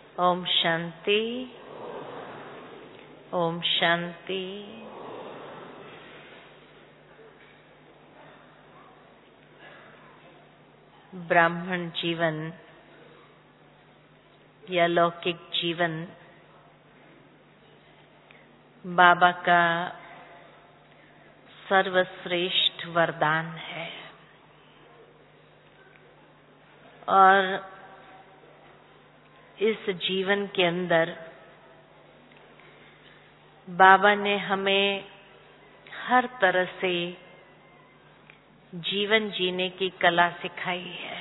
ओम शांति, ओम शांति। ब्राह्मण जीवन या लौकिक जीवन बाबा का सर्वश्रेष्ठ वरदान है और इस जीवन के अंदर बाबा ने हमें हर तरह से जीवन जीने की कला सिखाई है।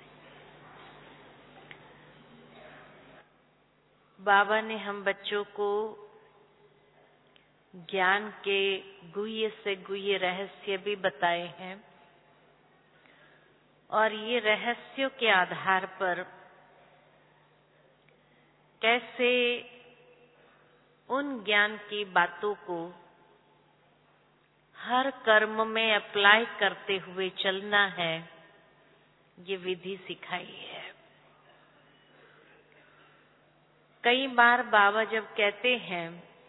बाबा ने हम बच्चों को ज्ञान के गुह्य से गुह्य रहस्य भी बताए हैं और ये रहस्यों के आधार पर कैसे उन ज्ञान की बातों को हर कर्म में अप्लाई करते हुए चलना है, ये विधि सिखाई है। कई बार बाबा जब कहते हैं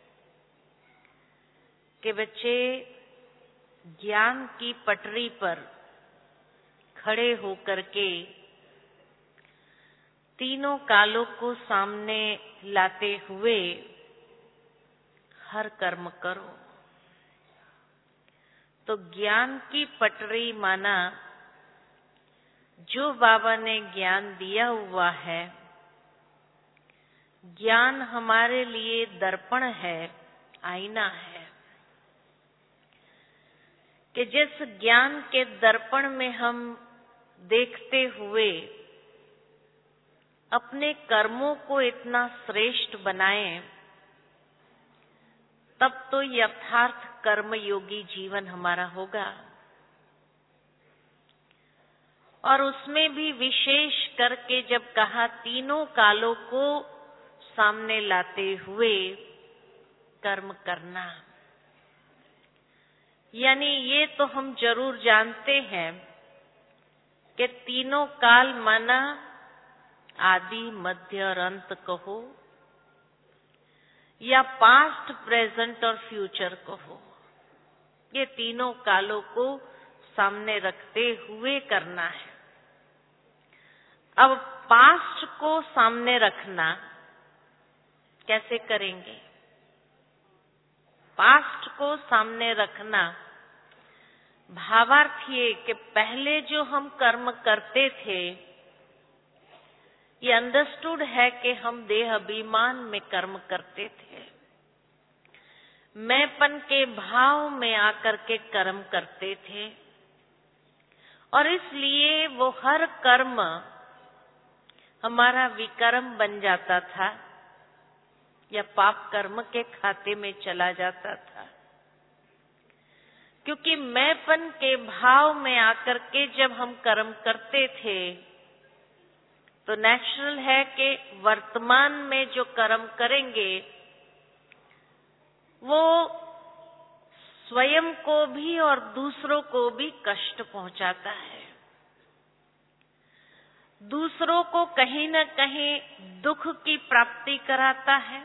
कि बच्चे ज्ञान की पटरी पर खड़े होकर के तीनों कालों को सामने लाते हुए हर कर्म करो, तो ज्ञान की पटरी माना जो बाबा ने ज्ञान दिया हुआ है, ज्ञान हमारे लिए दर्पण है, आईना है कि जिस ज्ञान के दर्पण में हम देखते हुए अपने कर्मों को इतना श्रेष्ठ बनाएं, तब तो यथार्थ कर्मयोगी जीवन हमारा होगा। और उसमें भी विशेष करके जब कहा तीनों कालों को सामने लाते हुए कर्म करना, यानी ये तो हम जरूर जानते हैं कि तीनों काल माना आदि मध्य और अंत कहो या पास्ट प्रेजेंट और फ्यूचर कहो, ये तीनों कालों को सामने रखते हुए करना है। अब पास्ट को सामने रखना कैसे करेंगे? पास्ट को सामने रखना भावार्थ ये कि पहले जो हम कर्म करते थे, ये अंडरस्टूड है कि हम देह अभिमान में कर्म करते थे, मैंपन के भाव में आकर के कर्म करते थे और इसलिए वो हर कर्म हमारा विकर्म बन जाता था या पाप कर्म के खाते में चला जाता था, क्योंकि मैंपन के भाव में आकर के जब हम कर्म करते थे तो नेचुरल है कि वर्तमान में जो कर्म करेंगे वो स्वयं को भी और दूसरों को भी कष्ट पहुंचाता है, दूसरों को कहीं न कहीं दुख की प्राप्ति कराता है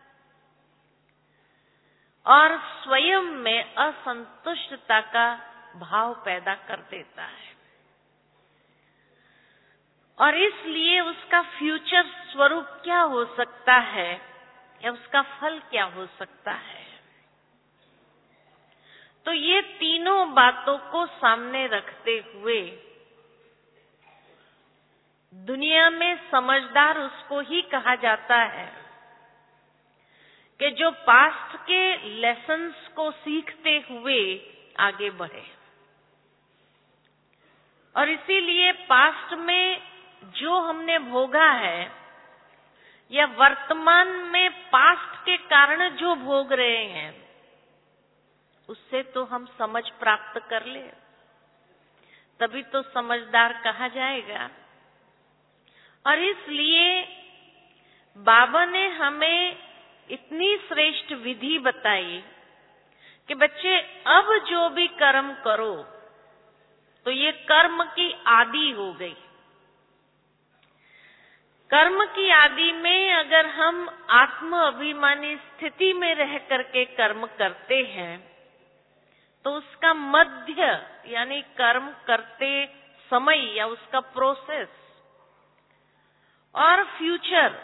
और स्वयं में असंतुष्टता का भाव पैदा कर देता है और इसलिए उसका फ्यूचर स्वरूप क्या हो सकता है या उसका फल क्या हो सकता है। तो ये तीनों बातों को सामने रखते हुए दुनिया में समझदार उसको ही कहा जाता है कि जो पास्ट के लेसन्स को सीखते हुए आगे बढ़े। और इसीलिए पास्ट में जो हमने भोगा है या वर्तमान में पास्ट के कारण जो भोग रहे हैं, उससे तो हम समझ प्राप्त कर ले, तभी तो समझदार कहा जाएगा। और इसलिए बाबा ने हमें इतनी श्रेष्ठ विधि बताई कि बच्चे अब जो भी कर्म करो तो ये कर्म की आदि हो गई। कर्म की आदि में अगर हम आत्म अभिमानी स्थिति में रह करके कर्म करते हैं तो उसका मध्य यानी कर्म करते समय या उसका प्रोसेस और फ्यूचर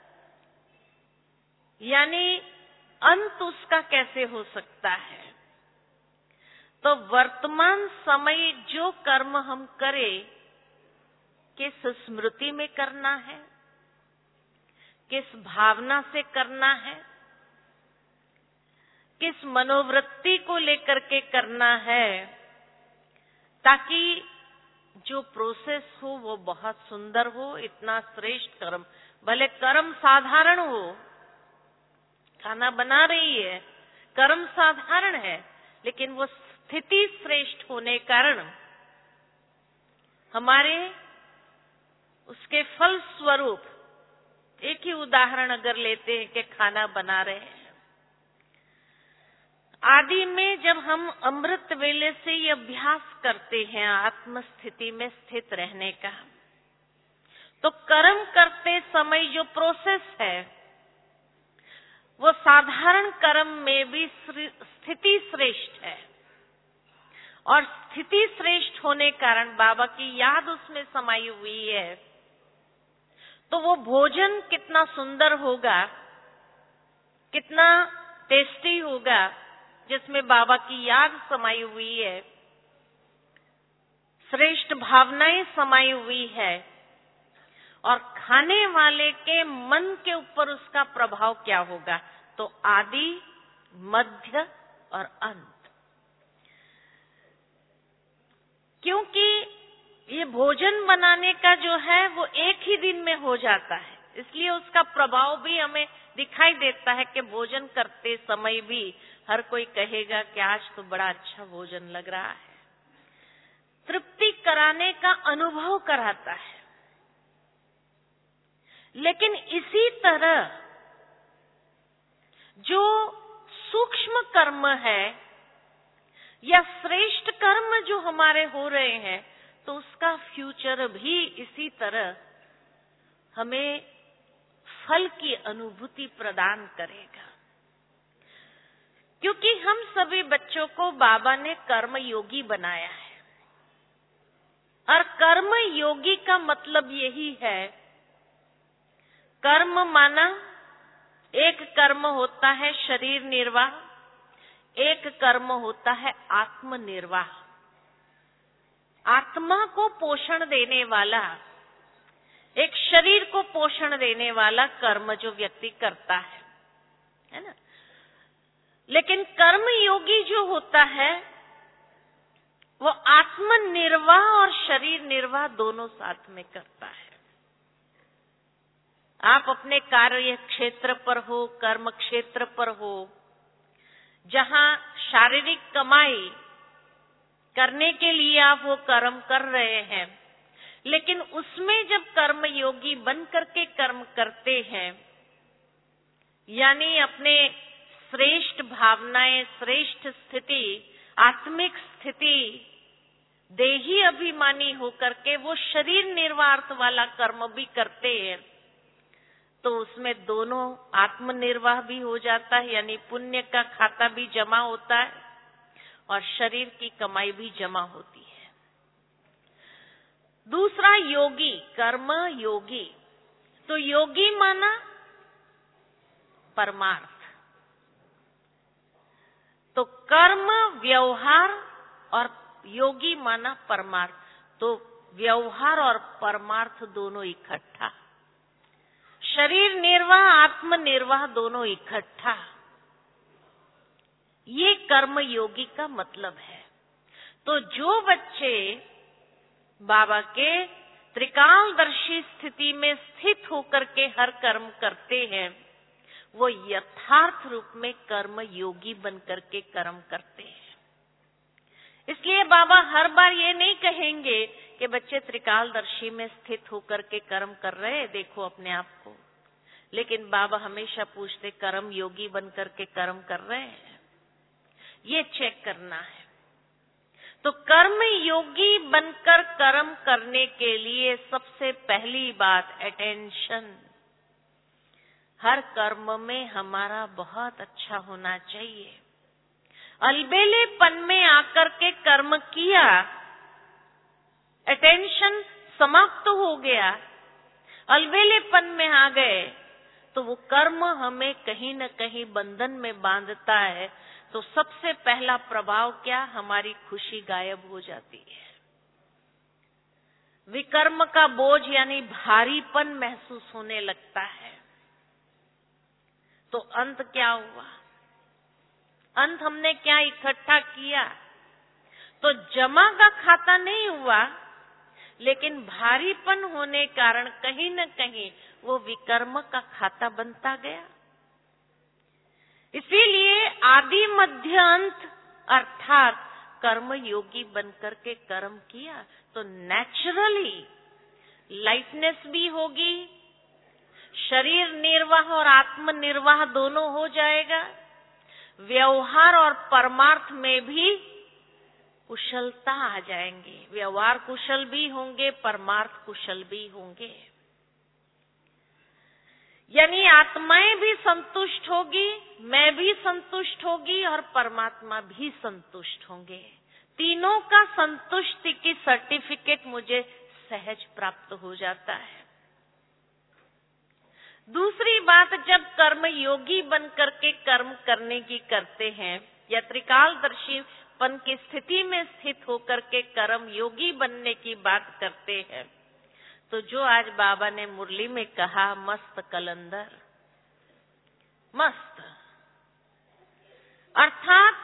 यानी अंत उसका कैसे हो सकता है। तो वर्तमान समय जो कर्म हम करें किस स्मृति में करना है, किस भावना से करना है, किस मनोवृत्ति को लेकर के करना है, ताकि जो प्रोसेस हो वो बहुत सुंदर हो। इतना श्रेष्ठ कर्म, भले कर्म साधारण हो, खाना बना रही है, कर्म साधारण है, लेकिन वो स्थिति श्रेष्ठ होने कारण हमारे उसके फल स्वरूप, एक ही उदाहरण अगर लेते हैं कि खाना बना रहे हैं, आदि में जब हम अमृत वेले से ये अभ्यास करते हैं आत्म स्थिति में स्थित रहने का, तो कर्म करते समय जो प्रोसेस है वो साधारण कर्म में भी स्थिति श्रेष्ठ है, और स्थिति श्रेष्ठ होने कारण बाबा की याद उसमें समाई हुई है। तो वो भोजन कितना सुंदर होगा, कितना टेस्टी होगा, जिसमें बाबा की याद समाई हुई है, श्रेष्ठ भावनाएं समाई हुई है, और खाने वाले के मन के ऊपर उसका प्रभाव क्या होगा। तो आदि, मध्य और अंत, क्योंकि ये भोजन बनाने का जो है वो एक ही दिन में हो जाता है, इसलिए उसका प्रभाव भी हमें दिखाई देता है कि भोजन करते समय भी हर कोई कहेगा कि आज तो बड़ा अच्छा भोजन लग रहा है, तृप्ति कराने का अनुभव कराता है। लेकिन इसी तरह जो सूक्ष्म कर्म है या श्रेष्ठ कर्म जो हमारे हो रहे हैं, तो उसका फ्यूचर भी इसी तरह हमें फल की अनुभूति प्रदान करेगा। क्योंकि हम सभी बच्चों को बाबा ने कर्म योगी बनाया है, और कर्म योगी का मतलब यही है, कर्म माना एक कर्म होता है शरीर निर्वाह, एक कर्म होता है आत्म निर्वाह। आत्मा को पोषण देने वाला, एक शरीर को पोषण देने वाला कर्म जो व्यक्ति करता है ना। लेकिन कर्म योगी जो होता है वो आत्म निर्वाह और शरीर निर्वाह दोनों साथ में करता है। आप अपने कार्य क्षेत्र पर हो, कर्म क्षेत्र पर हो, जहां शारीरिक कमाई करने के लिए आप वो कर्म कर रहे हैं, लेकिन उसमें जब कर्म योगी बन करके कर्म करते हैं, यानी अपने श्रेष्ठ भावनाएं, श्रेष्ठ स्थिति, आत्मिक स्थिति, देही अभिमानी होकर के वो शरीर निर्वाह वाला कर्म भी करते हैं, तो उसमें दोनों आत्मनिर्वाह भी हो जाता है, यानी पुण्य का खाता भी जमा होता है और शरीर की कमाई भी जमा होती है। दूसरा योगी, कर्म योगी। तो योगी माना परमार्थ, तो कर्म व्यवहार और योगी माना परमार्थ, तो व्यवहार और परमार्थ दोनों इकट्ठा, शरीर निर्वाह, आत्म निर्वाह दोनों इकट्ठा, ये कर्म योगी का मतलब है। तो जो बच्चे बाबा के त्रिकालदर्शी स्थिति में स्थित होकर के हर कर्म करते हैं, वो यथार्थ रूप में कर्म योगी बनकर के कर्म करते हैं। इसलिए बाबा हर बार ये नहीं कहेंगे कि बच्चे त्रिकालदर्शी में स्थित होकर के कर्म कर रहे हैं, देखो अपने आप को, लेकिन बाबा हमेशा पूछते कर्म योगी बनकर के कर्म कर रहे हैं, ये चेक करना है। तो कर्म योगी बनकर कर्म करने के लिए सबसे पहली बात अटेंशन। हर कर्म में हमारा बहुत अच्छा होना चाहिए। अलबेलेपन में आकर के कर्म किया, अटेंशन समाप्त हो गया, अलबेलेपन में आ गए, तो वो कर्म हमें कहीं न कहीं बंधन में बांधता है। तो सबसे पहला प्रभाव क्या? हमारी खुशी गायब हो जाती है। विकर्म का बोझ यानी भारीपन महसूस होने लगता है। तो अंत क्या हुआ? अंत हमने क्या इकट्ठा किया? तो जमा का खाता नहीं हुआ, लेकिन भारीपन होने कारण कहीं न कहीं वो विकर्म का खाता बनता गया। इसीलिए आदि मध्य अंत अर्थात कर्म योगी बनकर के कर्म किया तो नेचुरली लाइटनेस भी होगी, शरीर निर्वाह और आत्म निर्वाह दोनों हो जाएगा, व्यवहार और परमार्थ में भी कुशलता आ जाएंगे। व्यवहार कुशल भी होंगे, परमार्थ कुशल भी होंगे। यानी आत्माएं भी संतुष्ट होगी, मैं भी संतुष्ट होगी और परमात्मा भी संतुष्ट होंगे। तीनों का संतुष्टि की सर्टिफिकेट मुझे सहज प्राप्त हो जाता है। दूसरी बात, जब कर्म योगी बनकर के कर्म करने की करते हैं या त्रिकालदर्शीपन की स्थिति में स्थित होकर के कर्म योगी बनने की बात करते हैं, तो जो आज बाबा ने मुरली में कहा मस्त कलंदर, मस्त अर्थात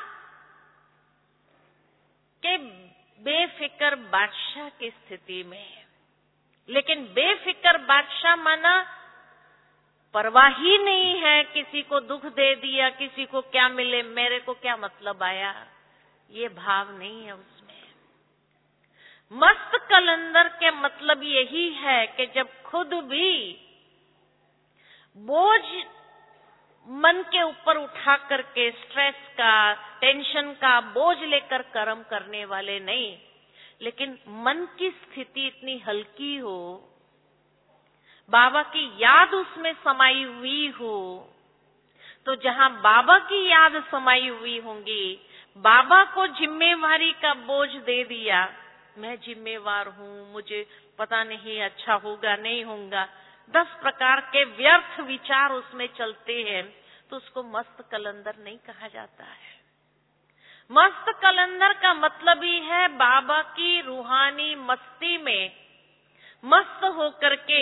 के बेफिक्र बादशाह की स्थिति में। लेकिन बेफिक्र बादशाह माना परवाह ही नहीं है, किसी को दुख दे दिया, किसी को क्या मिले मेरे को क्या मतलब आया, ये भाव नहीं है उसमें। मस्त कलंदर के मतलब यही है कि जब खुद भी बोझ मन के ऊपर उठा करके स्ट्रेस का, टेंशन का बोझ लेकर कर्म करने वाले नहीं, लेकिन मन की स्थिति इतनी हल्की हो, बाबा की याद उसमें समाई हुई हो, तो जहां बाबा की याद समाई हुई होंगी, बाबा को जिम्मेवारी का बोझ दे दिया, मैं जिम्मेवार हूं, मुझे पता नहीं अच्छा होगा नहीं होगा, 10 प्रकार के व्यर्थ विचार उसमें चलते हैं, तो उसको मस्त कलंदर नहीं कहा जाता है। मस्त कलंदर का मतलब ही है बाबा की रूहानी मस्ती में मस्त होकर के,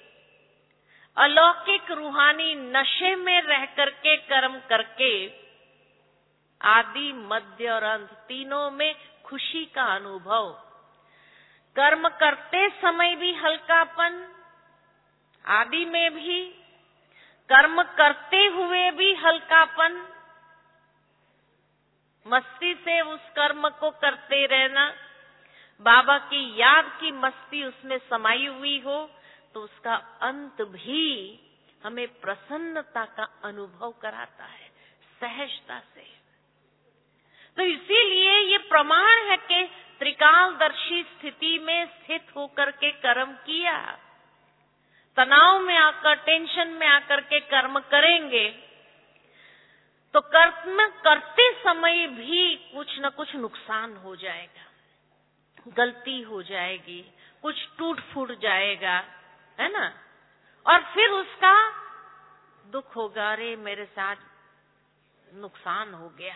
अलौकिक रूहानी नशे में रह करके कर्म करके आदि मध्य और अंत तीनों में खुशी का अनुभव। कर्म करते समय भी हल्कापन, आदि में भी, कर्म करते हुए भी हल्कापन, मस्ती से उस कर्म को करते रहना, बाबा की याद की मस्ती उसमें समाई हुई हो, तो उसका अंत भी हमें प्रसन्नता का अनुभव कराता है, सहजता से। तो इसीलिए ये प्रमाण है कि त्रिकालदर्शी स्थिति में स्थित होकर के कर्म किया, तनाव में आकर, टेंशन में आकर के कर्म करेंगे तो कर्म करते समय भी कुछ न कुछ नुकसान हो जाएगा, गलती हो जाएगी, कुछ टूट फूट जाएगा, है ना, और फिर उसका दुख होगा, अरे मेरे साथ नुकसान हो गया।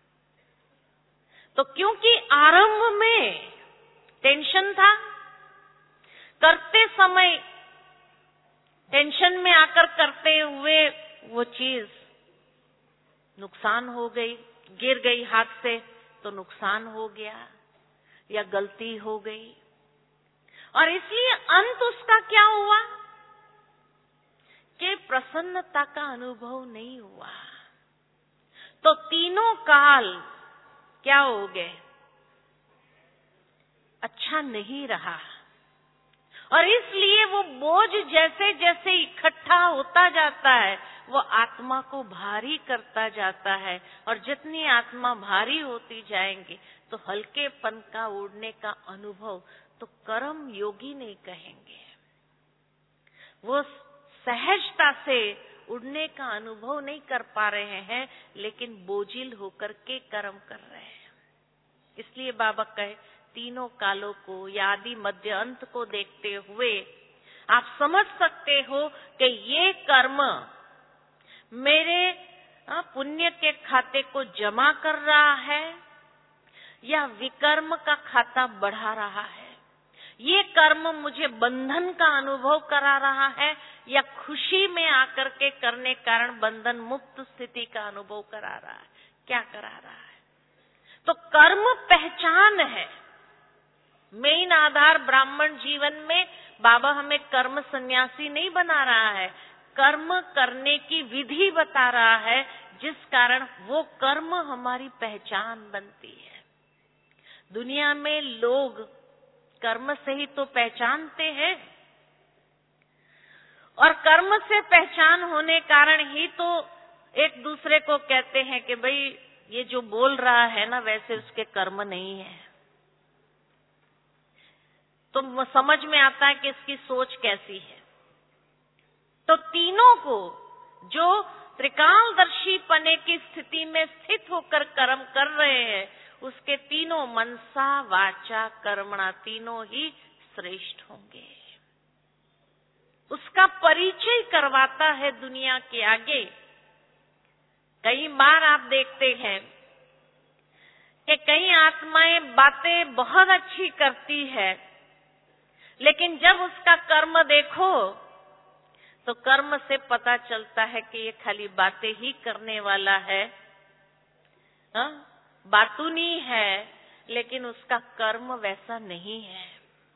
तो क्योंकि आरंभ में टेंशन था, करते समय टेंशन में आकर करते हुए वो चीज नुकसान हो गई, गिर गई हाथ से तो नुकसान हो गया या गलती हो गई, और इसलिए अंत उसका क्या हुआ कि प्रसन्नता का अनुभव नहीं हुआ। तो तीनों काल क्या हो गए, अच्छा नहीं रहा, और इसलिए वो बोझ जैसे जैसे इकट्ठा होता जाता है वो आत्मा को भारी करता जाता है, और जितनी आत्मा भारी होती जाएंगी तो हल्केपन का उड़ने का अनुभव तो कर्म योगी नहीं कहेंगे। वो सहजता से उड़ने का अनुभव नहीं कर पा रहे हैं, लेकिन बोझिल होकर के कर्म कर रहे हैं। इसलिए बाबा कहे तीनों कालों को या आदि मध्य अंत को देखते हुए आप समझ सकते हो कि ये कर्म मेरे पुण्य के खाते को जमा कर रहा है या विकर्म का खाता बढ़ा रहा है। ये कर्म मुझे बंधन का अनुभव करा रहा है या खुशी में आकर के करने कारण बंधन मुक्त स्थिति का अनुभव करा रहा है, क्या करा रहा है। तो कर्म पहचान है। मेन आधार ब्राह्मण जीवन में बाबा हमें कर्म सन्यासी नहीं बना रहा है, कर्म करने की विधि बता रहा है, जिस कारण वो कर्म हमारी पहचान बनती है। दुनिया में लोग कर्म से ही तो पहचानते हैं, और कर्म से पहचान होने कारण ही तो एक दूसरे को कहते हैं कि भाई ये जो बोल रहा है ना, वैसे उसके कर्म नहीं है। तो समझ में आता है कि इसकी सोच कैसी है। तो तीनों को जो त्रिकालदर्शी पने की स्थिति में स्थित होकर कर्म कर रहे हैं, उसके तीनों मनसा वाचा कर्मणा तीनों ही श्रेष्ठ होंगे। उसका परिचय करवाता है दुनिया के आगे। कई बार आप देखते हैं कि कई आत्माएं बातें बहुत अच्छी करती है, लेकिन जब उसका कर्म देखो तो कर्म से पता चलता है कि ये खाली बातें ही करने वाला है, बातूनी है, लेकिन उसका कर्म वैसा नहीं है।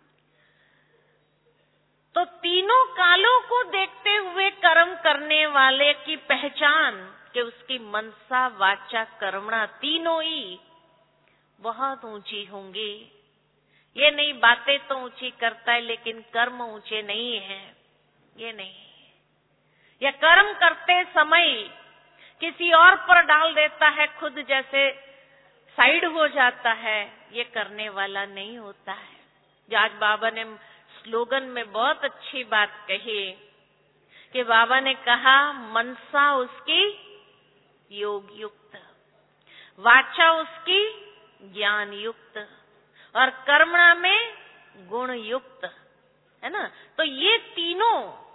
तो तीनों कालों को देखते हुए कर्म करने वाले की पहचान कि उसकी मनसा वाचा कर्मणा तीनों ही बहुत ऊंची होंगी। ये नहीं बातें तो ऊंची करता है लेकिन कर्म ऊंचे नहीं है, ये नहीं। या कर्म करते समय किसी और पर डाल देता है, खुद जैसे साइड हो जाता है, ये करने वाला नहीं होता है। जो आज बाबा ने स्लोगन में बहुत अच्छी बात कही कि बाबा ने कहा मनसा उसकी योग युक्त, वाचा उसकी ज्ञान युक्त और कर्मणा में गुण युक्त, है ना। तो ये तीनों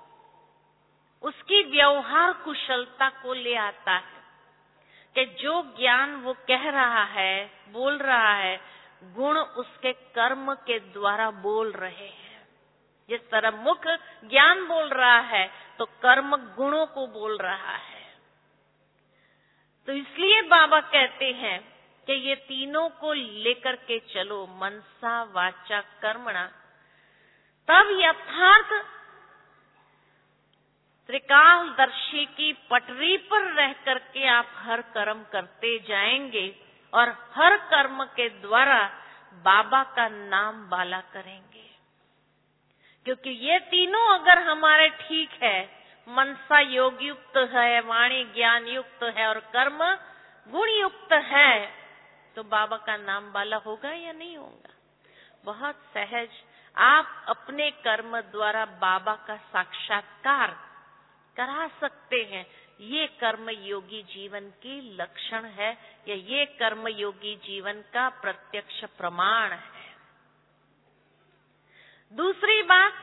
उसकी व्यवहार कुशलता को ले आता है कि जो ज्ञान वो कह रहा है, बोल रहा है, गुण उसके कर्म के द्वारा बोल रहे हैं। जिस तरह मुख ज्ञान बोल रहा है तो कर्म गुणों को बोल रहा है। तो इसलिए बाबा कहते हैं कि ये तीनों को लेकर के चलो, मनसा वाचा कर्मणा, तब यथार्थ त्रिकालदर्शी की पटरी पर रह करके आप हर कर्म करते जाएंगे और हर कर्म के द्वारा बाबा का नाम बाला करेंगे। क्योंकि ये तीनों अगर हमारे ठीक है, मनसा योग युक्त है, वाणी ज्ञान युक्त है और कर्म गुण युक्त है, तो बाबा का नाम बाला होगा या नहीं होगा। बहुत सहज आप अपने कर्म द्वारा बाबा का साक्षात्कार करा सकते हैं। ये कर्म योगी जीवन की लक्षण है या ये कर्म योगी जीवन का प्रत्यक्ष प्रमाण है। दूसरी बात,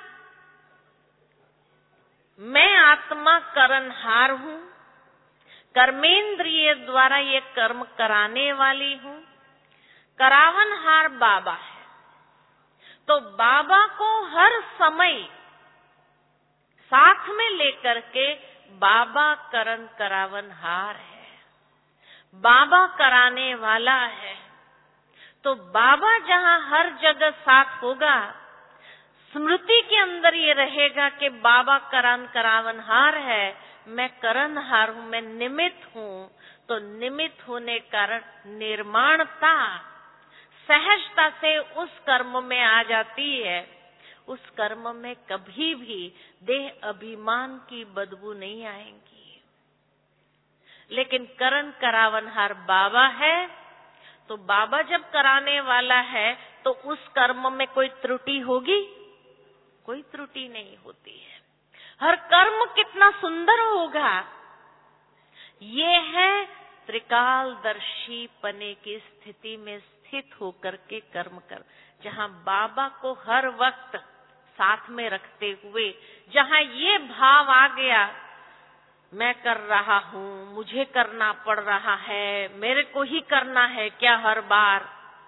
मैं आत्मा करनहार हूं, कर्मेंद्रिय द्वारा ये कर्म कराने वाली हूं, करावनहार बाबा है। तो बाबा को हर समय साथ में लेकर के बाबा करन करावनहार है, बाबा कराने वाला है। तो बाबा जहां हर जगह साथ होगा, स्मृति के अंदर ये रहेगा कि बाबा करन करावनहार है, मैं करनहार हूं, मैं निमित्त हूं। तो निमित्त होने कारण निर्माणता सहजता से उस कर्म में आ जाती है। उस कर्म में कभी भी देह अभिमान की बदबू नहीं आएगी। लेकिन करन करावनहार बाबा है तो बाबा जब कराने वाला है तो उस कर्म में कोई त्रुटि होगी? कोई त्रुटि नहीं होती है। हर कर्म कितना सुंदर होगा। ये है त्रिकालदर्शी पने की स्थिति में स्थित होकर के कर्म कर, जहाँ बाबा को हर वक्त साथ में रखते हुए, जहाँ ये भाव आ गया मैं कर रहा हूँ, मुझे करना पड़ रहा है, मेरे को ही करना है क्या हर बार,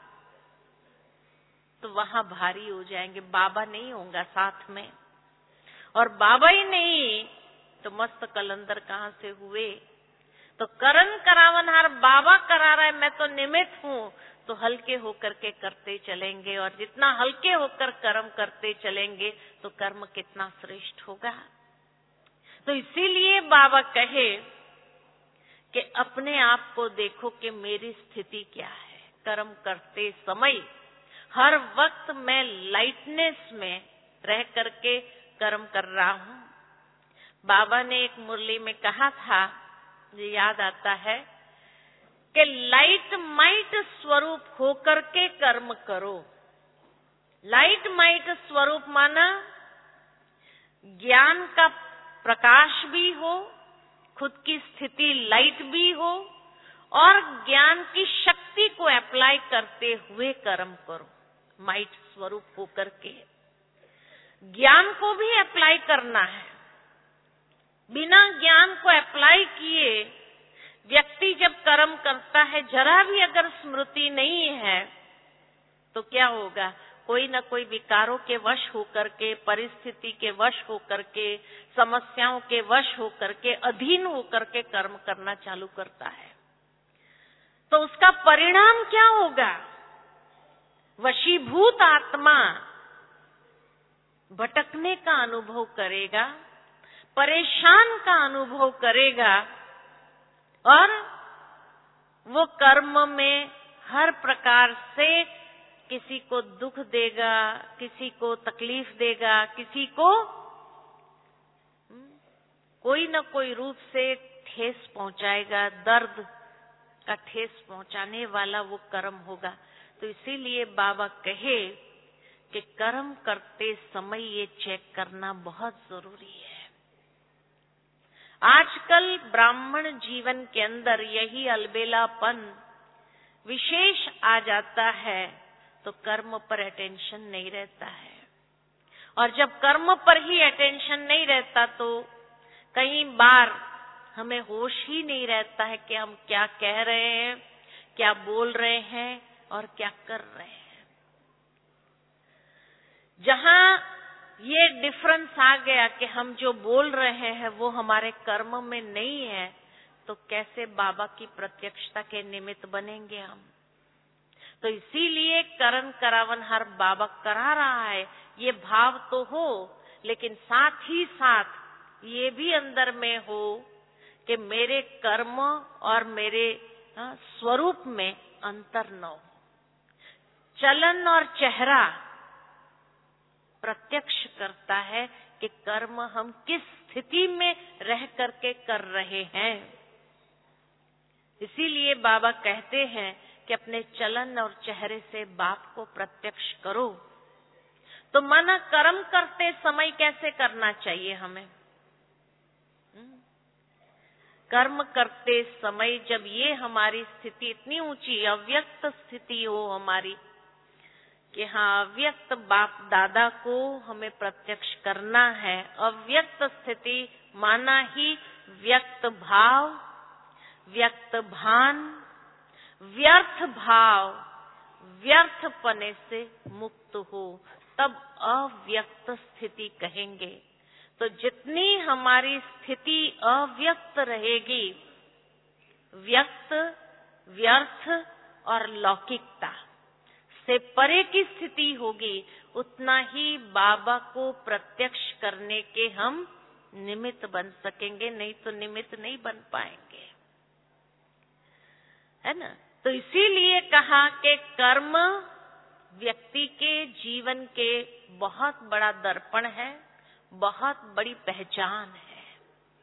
तो वहां भारी हो जाएंगे। बाबा नहीं होगा साथ में, और बाबा ही नहीं तो मस्त कलंदर कहाँ से हुए। तो करन करावनहार बाबा करा रहा है, मैं तो निमित्त हूँ, तो हल्के होकर के करते चलेंगे, और जितना हल्के होकर कर्म करते चलेंगे तो कर्म कितना श्रेष्ठ होगा। तो इसीलिए बाबा कहे कि अपने आप को देखो कि मेरी स्थिति क्या है। कर्म करते समय हर वक्त मैं लाइटनेस में रह करके कर्म कर रहा हूँ। बाबा ने एक मुरली में कहा था, मुझे याद आता है, कि लाइट माइट स्वरूप होकर के कर्म करो। लाइट माइट स्वरूप माना ज्ञान का प्रकाश भी हो, खुद की स्थिति लाइट भी हो, और ज्ञान की शक्ति को अप्लाई करते हुए कर्म करो। माइट स्वरूप होकर के ज्ञान को भी अप्लाई करना है। बिना ज्ञान को अप्लाई किए व्यक्ति जब कर्म करता है, जरा भी अगर स्मृति नहीं है तो क्या होगा? कोई न कोई विकारों के वश होकर के, परिस्थिति के वश होकर के, समस्याओं के वश होकर के, अधीन होकर के कर्म करना चालू करता है। तो उसका परिणाम क्या होगा? वशीभूत आत्मा भटकने का अनुभव करेगा, परेशान का अनुभव करेगा, और वो कर्म में हर प्रकार से किसी को दुख देगा, किसी को तकलीफ देगा, किसी को कोई न कोई रूप से ठेस पहुंचाएगा, दर्द का ठेस पहुंचाने वाला वो कर्म होगा। तो इसीलिए बाबा कहे कि कर्म करते समय ये चेक करना बहुत जरूरी है। आजकल ब्राह्मण जीवन के अंदर यही अलबेलापन विशेष आ जाता है, तो कर्म पर अटेंशन नहीं रहता है। और जब कर्म पर ही अटेंशन नहीं रहता तो कई बार हमें होश ही नहीं रहता है कि हम क्या कह रहे हैं, क्या बोल रहे हैं और क्या कर रहे हैं। जहां ये डिफरेंस आ गया कि हम जो बोल रहे हैं वो हमारे कर्म में नहीं है, तो कैसे बाबा की प्रत्यक्षता के निमित्त बनेंगे हम। तो इसीलिए करन करावन हर बाबा करा रहा है, ये भाव तो हो, लेकिन साथ ही साथ ये भी अंदर में हो कि मेरे कर्म और मेरे स्वरूप में अंतर न हो। चलन और चेहरा प्रत्यक्ष करता है कि कर्म हम किस स्थिति में रह करके कर रहे हैं। इसीलिए बाबा कहते हैं कि अपने चलन और चेहरे से बाप को प्रत्यक्ष करो। तो माना कर्म करते समय कैसे करना चाहिए हमें? कर्म करते समय जब ये हमारी स्थिति इतनी ऊंची अव्यक्त स्थिति हो हमारी कि हाँ, अव्यक्त बाप दादा को हमें प्रत्यक्ष करना है। अव्यक्त स्थिति माना ही व्यक्त भाव, व्यक्त भान, व्यर्थ भाव, व्यर्थ पने से मुक्त हो, तब अव्यक्त स्थिति कहेंगे। तो जितनी हमारी स्थिति अव्यक्त रहेगी, व्यक्त, व्यर्थ और लौकिकता से परे की स्थिति होगी, उतना ही बाबा को प्रत्यक्ष करने के हम निमित्त बन सकेंगे, नहीं तो निमित्त नहीं बन पाएंगे, है ना। तो इसीलिए कहा कि कर्म व्यक्ति के जीवन के बहुत बड़ा दर्पण है, बहुत बड़ी पहचान है।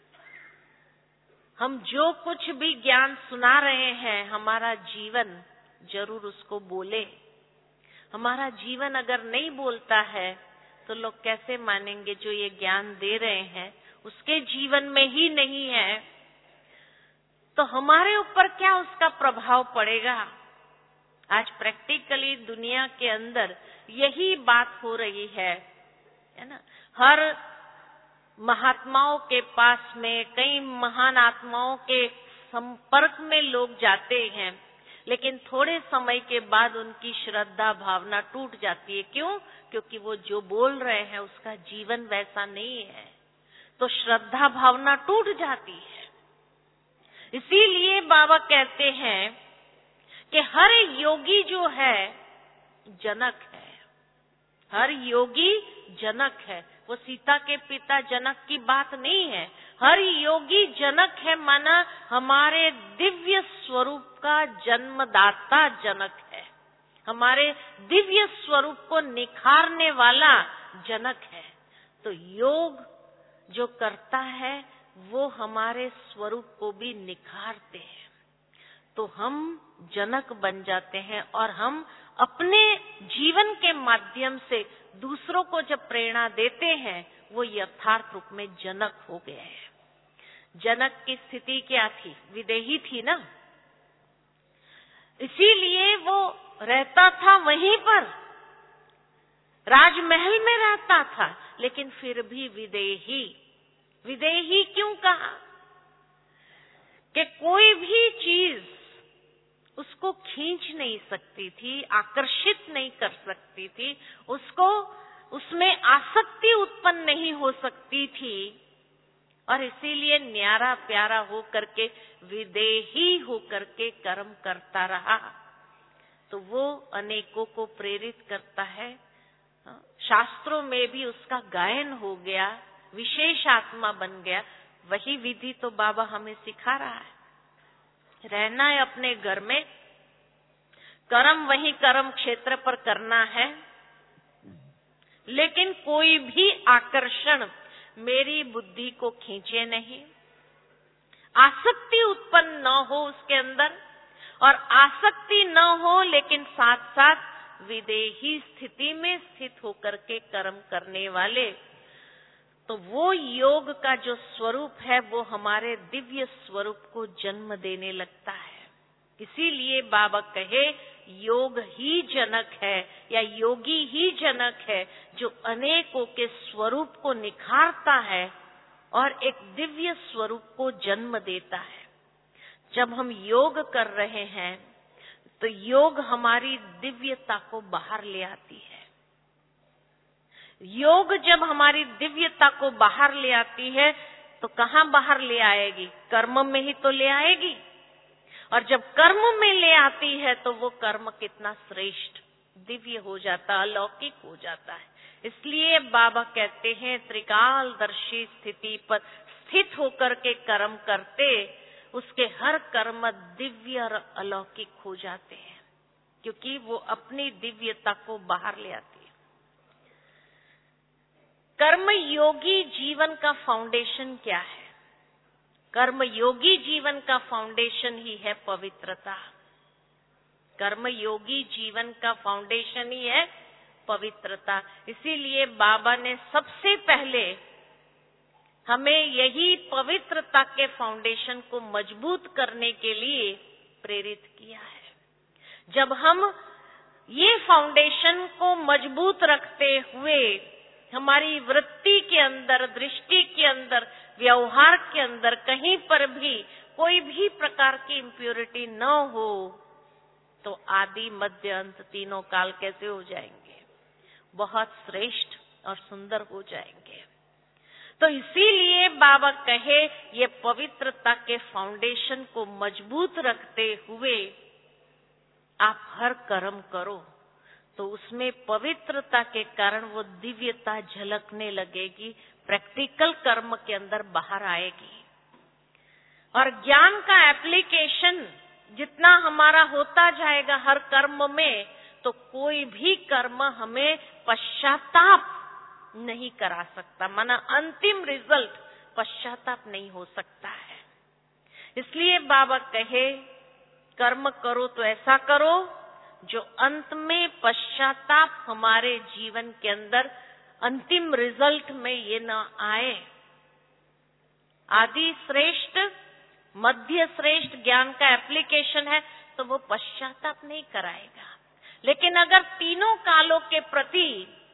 हम जो कुछ भी ज्ञान सुना रहे हैं, हमारा जीवन जरूर उसको बोले। हमारा जीवन अगर नहीं बोलता है तो लोग कैसे मानेंगे जो ये ज्ञान दे रहे हैं उसके जीवन में ही नहीं है, तो हमारे ऊपर क्या उसका प्रभाव पड़ेगा। आज प्रैक्टिकली दुनिया के अंदर यही बात हो रही है ना। हर महात्माओं के पास में, कई महान आत्माओं के संपर्क में लोग जाते हैं, लेकिन थोड़े समय के बाद उनकी श्रद्धा भावना टूट जाती है। क्यों? क्योंकि वो जो बोल रहे हैं उसका जीवन वैसा नहीं है, तो श्रद्धा भावना टूट जाती है। इसीलिए बाबा कहते हैं कि हर योगी जो है जनक है, हर योगी जनक है। वो सीता के पिता जनक की बात नहीं है। हर योगी जनक है, माना हमारे दिव्य स्वरूप का जन्मदाता जनक है, हमारे दिव्य स्वरूप को निखारने वाला जनक है। तो योग जो करता है वो हमारे स्वरूप को भी निखारते हैं, तो हम जनक बन जाते हैं और हम अपने जीवन के माध्यम से दूसरों को जब प्रेरणा देते हैं वो यथार्थ रूप में जनक हो गए हैं। जनक की स्थिति क्या थी? विदेही थी ना, इसीलिए वो रहता था वहीं पर, राजमहल में रहता था, लेकिन फिर भी विदेही। विदेही क्यों कहा? कि कोई भी चीज उसको खींच नहीं सकती थी, आकर्षित नहीं कर सकती थी, उसको उसमें आसक्ति उत्पन्न नहीं हो सकती थी, और इसीलिए न्यारा प्यारा हो करके विदेही हो करके कर्म करता रहा। तो वो अनेकों को प्रेरित करता है। शास्त्रों में भी उसका गायन हो गया, विशेष आत्मा बन गया। वही विधि तो बाबा हमें सिखा रहा है। रहना है अपने घर में, कर्म वही कर्म क्षेत्र पर करना है, लेकिन कोई भी आकर्षण मेरी बुद्धि को खींचे नहीं, आसक्ति उत्पन्न न हो उसके अंदर, और आसक्ति न हो लेकिन साथ साथ विदेही स्थिति में स्थित होकर के कर्म करने वाले। तो वो योग का जो स्वरूप है वो हमारे दिव्य स्वरूप को जन्म देने लगता है। इसीलिए बाबा कहे योग ही जनक है, या योगी ही जनक है, जो अनेकों के स्वरूप को निखारता है और एक दिव्य स्वरूप को जन्म देता है। जब हम योग कर रहे हैं तो योग हमारी दिव्यता को बाहर ले आती है। योग जब हमारी दिव्यता को बाहर ले आती है तो कहाँ बाहर ले आएगी? कर्म में ही तो ले आएगी। और जब कर्म में ले आती है तो वो कर्म कितना श्रेष्ठ दिव्य हो जाता, अलौकिक हो जाता है। इसलिए बाबा कहते हैं त्रिकालदर्शी स्थिति पर स्थित होकर के कर्म करते, उसके हर कर्म दिव्य और अलौकिक हो जाते हैं, क्योंकि वो अपनी दिव्यता को बाहर ले आती है। कर्म योगी जीवन का फाउंडेशन क्या है? कर्म योगी जीवन का फाउंडेशन ही है पवित्रता। कर्म योगी जीवन का फाउंडेशन ही है पवित्रता। इसीलिए बाबा ने सबसे पहले हमें यही पवित्रता के फाउंडेशन को मजबूत करने के लिए प्रेरित किया है। जब हम ये फाउंडेशन को मजबूत रखते हुए हमारी वृत्ति के अंदर, दृष्टि के अंदर, व्यवहार के अंदर कहीं पर भी कोई भी प्रकार की इम्प्योरिटी न हो, तो आदि मध्य अंत तीनों काल कैसे हो जाएंगे? बहुत श्रेष्ठ और सुंदर हो जाएंगे। तो इसीलिए बाबा कहे ये पवित्रता के फाउंडेशन को मजबूत रखते हुए आप हर कर्म करो, तो उसमें पवित्रता के कारण वो दिव्यता झलकने लगेगी, प्रैक्टिकल कर्म के अंदर बाहर आएगी। और ज्ञान का एप्लीकेशन जितना हमारा होता जाएगा हर कर्म में, तो कोई भी कर्म हमें पश्चाताप नहीं करा सकता, माना अंतिम रिजल्ट पश्चाताप नहीं हो सकता है। इसलिए बाबा कहे कर्म करो तो ऐसा करो जो अंत में पश्चाताप हमारे जीवन के अंदर अंतिम रिजल्ट में ये न आए। आदि श्रेष्ठ, मध्य श्रेष्ठ ज्ञान का एप्लीकेशन है तो वो पश्चाताप नहीं कराएगा। लेकिन अगर तीनों कालों के प्रति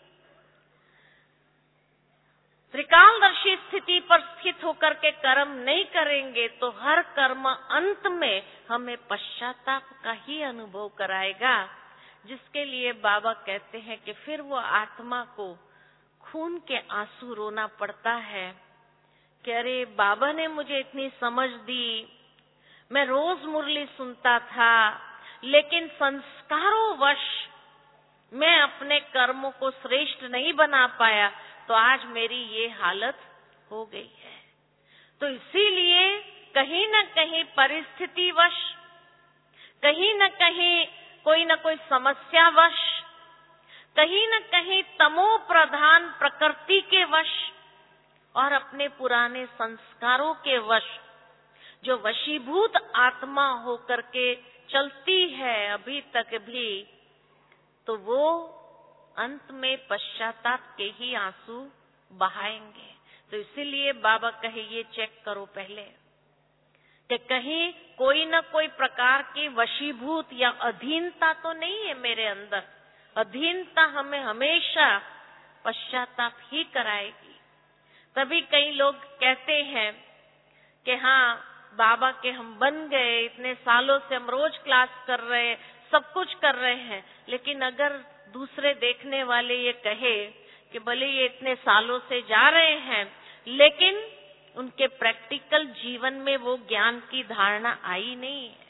त्रिकालदर्शी स्थिति पर स्थित होकर के कर्म नहीं करेंगे तो हर कर्म अंत में हमें पश्चाताप का ही अनुभव कराएगा, जिसके लिए बाबा कहते हैं कि फिर वो आत्मा को खून के आंसू रोना पड़ता है कि अरे बाबा ने मुझे इतनी समझ दी, मैं रोज मुरली सुनता था, लेकिन संस्कारों वश मैं अपने कर्मों को श्रेष्ठ नहीं बना पाया, तो आज मेरी ये हालत हो गई है। तो इसीलिए कहीं न कहीं परिस्थितिवश, कहीं न कहीं कोई न कोई समस्यावश, कहीं न कहीं तमो प्रधान प्रकृति के वश और अपने पुराने संस्कारों के वश जो वशीभूत आत्मा होकर के चलती है अभी तक भी, तो वो अंत में पश्चाताप के ही आंसू बहाएंगे। तो इसीलिए बाबा कहे ये चेक करो पहले कि कहीं कोई न कोई प्रकार की वशीभूत या अधीनता तो नहीं है मेरे अंदर। अधीनता हमें हमेशा पश्चाताप ही कराएगी। तभी कई लोग कहते हैं कि हाँ बाबा के हम बन गए, इतने सालों से हम रोज क्लास कर रहे हैं, सब कुछ कर रहे हैं, लेकिन अगर दूसरे देखने वाले ये कहे कि भले ये इतने सालों से जा रहे हैं लेकिन उनके प्रैक्टिकल जीवन में वो ज्ञान की धारणा आई नहीं है।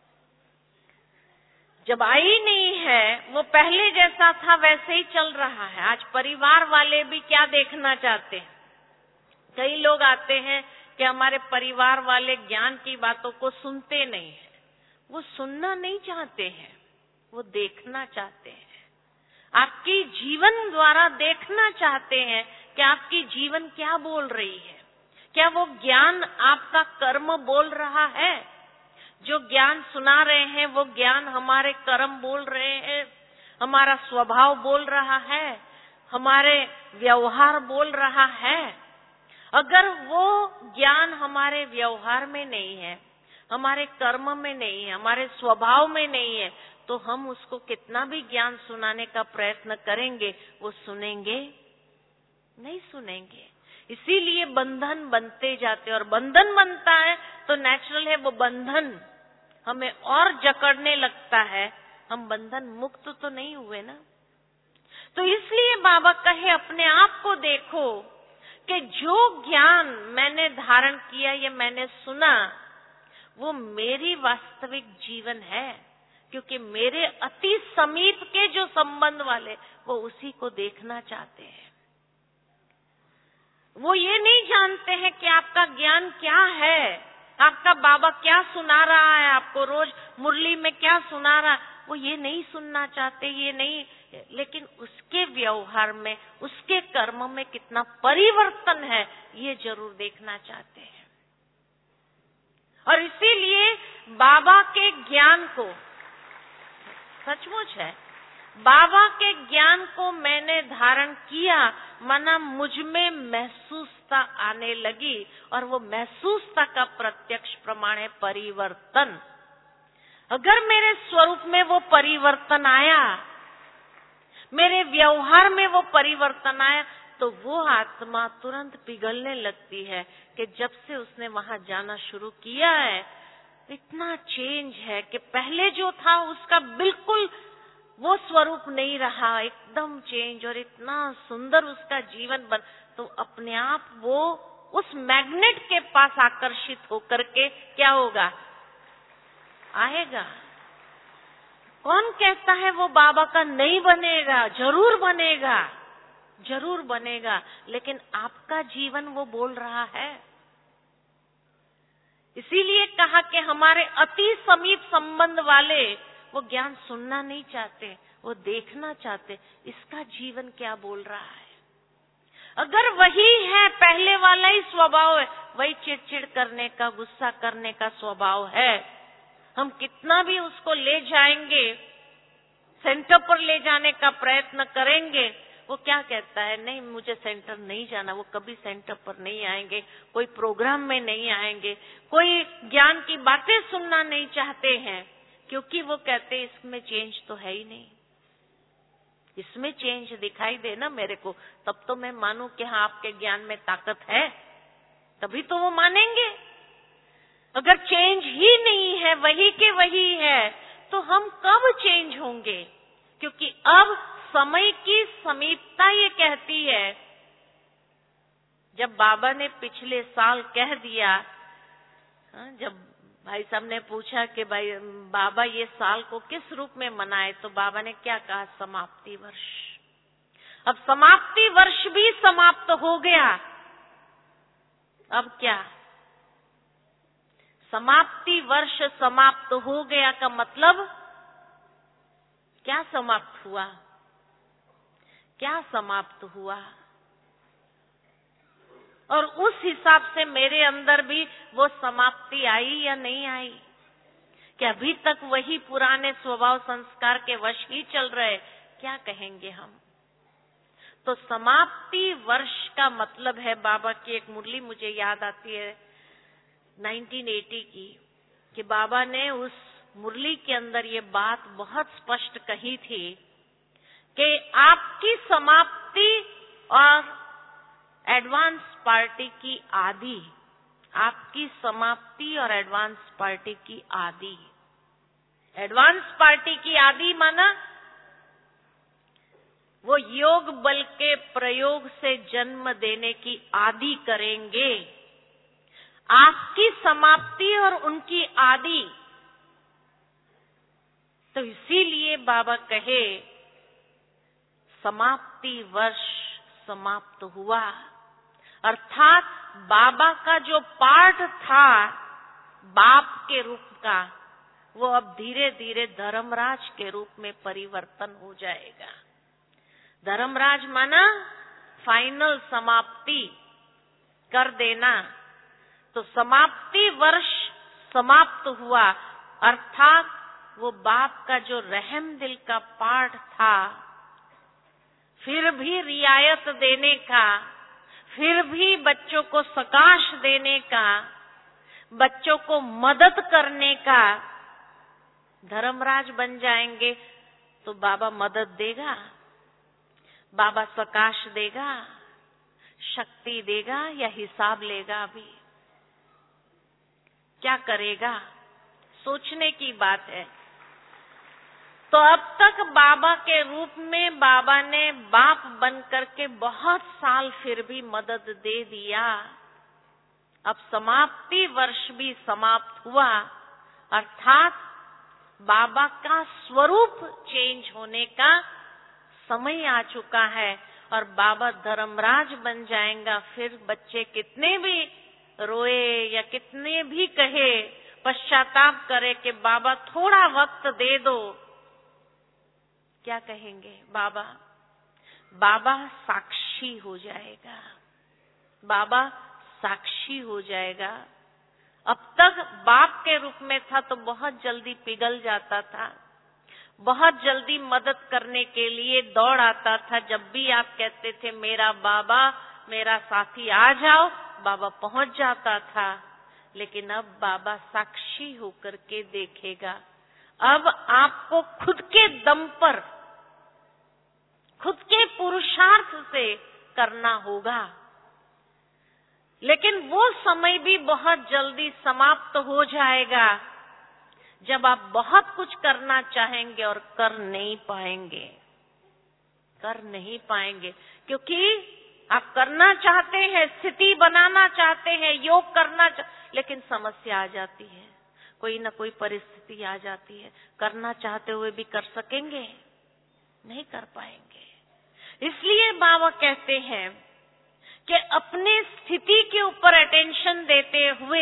जब आई नहीं है, वो पहले जैसा था वैसे ही चल रहा है। आज परिवार वाले भी क्या देखना चाहते हैं? कई लोग आते हैं कि हमारे परिवार वाले ज्ञान की बातों को सुनते नहीं है। वो सुनना नहीं चाहते हैं, वो देखना चाहते हैं। आपकी जीवन द्वारा देखना चाहते हैं कि आपकी जीवन क्या बोल रही है। क्या वो ज्ञान आपका कर्म बोल रहा है? जो ज्ञान सुना रहे हैं वो ज्ञान हमारे कर्म बोल रहे हैं, हमारा स्वभाव बोल रहा है, हमारे व्यवहार बोल रहा है। अगर वो ज्ञान हमारे व्यवहार में नहीं है, हमारे कर्म में नहीं है, हमारे स्वभाव में नहीं है, तो हम उसको कितना भी ज्ञान सुनाने का प्रयत्न करेंगे, वो सुनेंगे नहीं सुनेंगे। इसीलिए बंधन बनते जाते, और बंधन बनता है तो नेचुरल है वो बंधन हमें और जकड़ने लगता है। हम बंधन मुक्त तो नहीं हुए ना। तो इसलिए बाबा कहे अपने आप को देखो कि जो ज्ञान मैंने धारण किया, ये मैंने सुना, वो मेरी वास्तविक जीवन है। क्योंकि मेरे अति समीप के जो संबंध वाले वो उसी को देखना चाहते हैं। वो ये नहीं जानते हैं कि आपका ज्ञान क्या है, आपका बाबा क्या सुना रहा है, आपको रोज मुरली में क्या सुना रहा है, वो ये नहीं सुनना चाहते, ये नहीं। लेकिन उसके व्यवहार में, उसके कर्म में कितना परिवर्तन है, ये जरूर देखना चाहते हैं। और इसीलिए बाबा के ज्ञान को, सचमुच है, बाबा के ज्ञान को मैंने धारण किया, माना मुझ में महसूसता आने लगी, और वो महसूसता का प्रत्यक्ष प्रमाण है परिवर्तन। अगर मेरे स्वरूप में वो परिवर्तन आया, मेरे व्यवहार में वो परिवर्तन आया, तो वो आत्मा तुरंत पिघलने लगती है कि जब से उसने वहां जाना शुरू किया है, इतना चेंज है कि पहले जो था उसका बिल्कुल वो स्वरूप नहीं रहा, एकदम चेंज, और इतना सुंदर उसका जीवन बन। तो अपने आप वो उस मैग्नेट के पास आकर्षित होकर के क्या होगा, आएगा। कौन कहता है वो बाबा का नहीं बनेगा? जरूर बनेगा, जरूर बनेगा, लेकिन आपका जीवन वो बोल रहा है। इसीलिए कहा कि हमारे अति समीप संबंध वाले वो ज्ञान सुनना नहीं चाहते, वो देखना चाहते, इसका जीवन क्या बोल रहा है। अगर वही है, पहले वाला ही स्वभाव है, वही चिड़चिड़ करने का, गुस्सा करने का स्वभाव है, हम कितना भी उसको ले जाएंगे, सेंटर पर ले जाने का प्रयत्न करेंगे, वो क्या कहता है, नहीं मुझे सेंटर नहीं जाना। वो कभी सेंटर पर नहीं आएंगे, कोई प्रोग्राम में नहीं आएंगे, कोई ज्ञान की बातें सुनना नहीं चाहते हैं, क्योंकि वो कहते हैं इसमें चेंज तो है ही नहीं। इसमें चेंज दिखाई दे ना मेरे को, तब तो मैं मानूं कि हाँ आपके ज्ञान में ताकत है, तभी तो वो मानेंगे। अगर चेंज ही नहीं है, वही के वही है, तो हम कब चेंज होंगे? क्योंकि अब समय की समीपता ये कहती है। जब बाबा ने पिछले साल कह दिया, जब भाई साहब ने पूछा कि भाई बाबा ये साल को किस रूप में मनाए, तो बाबा ने क्या कहा, समाप्ति वर्ष। अब समाप्ति वर्ष भी समाप्त हो गया। अब क्या, समाप्ति वर्ष समाप्त हो गया का मतलब क्या समाप्त हुआ? क्या समाप्त हुआ? और उस हिसाब से मेरे अंदर भी वो समाप्ति आई या नहीं आई? कि अभी तक वही पुराने स्वभाव संस्कार के वश ही चल रहे? क्या कहेंगे हम? तो समाप्ति वर्ष का मतलब है, बाबा की एक मुरली मुझे याद आती है 1980 की, कि बाबा ने उस मुरली के अंदर ये बात बहुत स्पष्ट कही थी कि आपकी समाप्ति और एडवांस पार्टी की आदि, आपकी समाप्ति और एडवांस पार्टी की आदि। एडवांस पार्टी की आदि माना वो योग बल के प्रयोग से जन्म देने की आदि करेंगे। आपकी समाप्ति और उनकी आदि। तो इसीलिए बाबा कहे समाप्ति वर्ष समाप्त हुआ, अर्थात बाबा का जो पाठ था बाप के रूप का, वो अब धीरे धीरे धर्मराज के रूप में परिवर्तन हो जाएगा। धर्मराज माना फाइनल समाप्ति कर देना। तो समाप्ति वर्ष समाप्त हुआ, अर्थात वो बाप का जो रहम दिल का पाठ था, फिर भी रियायत देने का, फिर भी बच्चों को सकाश देने का, बच्चों को मदद करने का। धर्मराज बन जाएंगे तो बाबा मदद देगा, बाबा सकाश देगा, शक्ति देगा या हिसाब लेगा? अभी क्या करेगा? सोचने की बात है। तो अब तक बाबा के रूप में बाबा ने बाप बन करके बहुत साल फिर भी मदद दे दिया। अब समाप्ति वर्ष भी समाप्त हुआ, अर्थात बाबा का स्वरूप चेंज होने का समय आ चुका है और बाबा धर्मराज बन जाएगा। फिर बच्चे कितने भी रोए या कितने भी कहे, पश्चाताप करे कि बाबा थोड़ा वक्त दे दो, क्या कहेंगे? बाबा बाबा साक्षी हो जाएगा, बाबा साक्षी हो जाएगा। अब तक बाप के रूप में था तो बहुत जल्दी पिघल जाता था, बहुत जल्दी मदद करने के लिए दौड़ आता था। जब भी आप कहते थे मेरा बाबा, मेरा साथी आ जाओ, बाबा पहुंच जाता था। लेकिन अब बाबा साक्षी होकर के देखेगा। अब आपको खुद के दम पर, खुद के पुरुषार्थ से करना होगा। लेकिन वो समय भी बहुत जल्दी समाप्त हो जाएगा जब आप बहुत कुछ करना चाहेंगे और कर नहीं पाएंगे। कर नहीं पाएंगे क्योंकि आप करना चाहते हैं, स्थिति बनाना चाहते हैं, योग करना लेकिन समस्या आ जाती है, कोई ना कोई परिस्थिति आ जाती है। करना चाहते हुए भी कर सकेंगे? नहीं कर पाएंगे। इसलिए बाबा कहते हैं कि अपने स्थिति के ऊपर अटेंशन देते हुए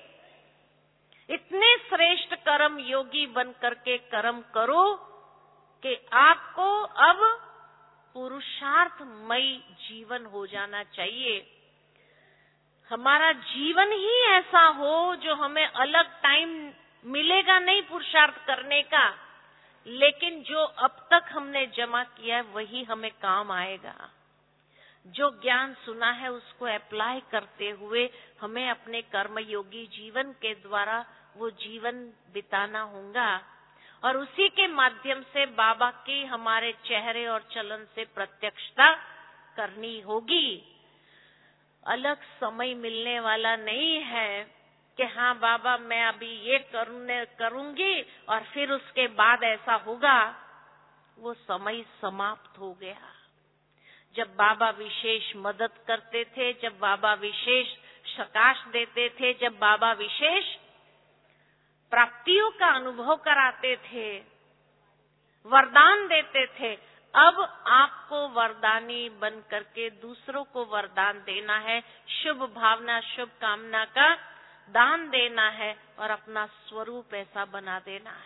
इतने श्रेष्ठ कर्म योगी बन करके कर्म करो कि आपको अब पुरुषार्थमयी जीवन हो जाना चाहिए। हमारा जीवन ही ऐसा हो जो हमें अलग टाइम मिलेगा नहीं पुरुषार्थ करने का, लेकिन जो अब तक हमने जमा किया है वही हमें काम आएगा। जो ज्ञान सुना है उसको अप्लाई करते हुए हमें अपने कर्मयोगी जीवन के द्वारा वो जीवन बिताना होगा और उसी के माध्यम से बाबा की हमारे चेहरे और चलन से प्रत्यक्षता करनी होगी। अलग समय मिलने वाला नहीं है कि हाँ बाबा मैं अभी ये करूंगी और फिर उसके बाद ऐसा होगा। वो समय समाप्त हो गया। जब बाबा विशेष मदद करते थे, जब बाबा विशेष प्रकाश देते थे, जब बाबा विशेष प्राप्तियों का अनुभव कराते थे, वरदान देते थे, अब आपको वरदानी बन करके दूसरों को वरदान देना है, शुभ भावना शुभ कामना का दान देना है और अपना स्वरूप ऐसा बना देना है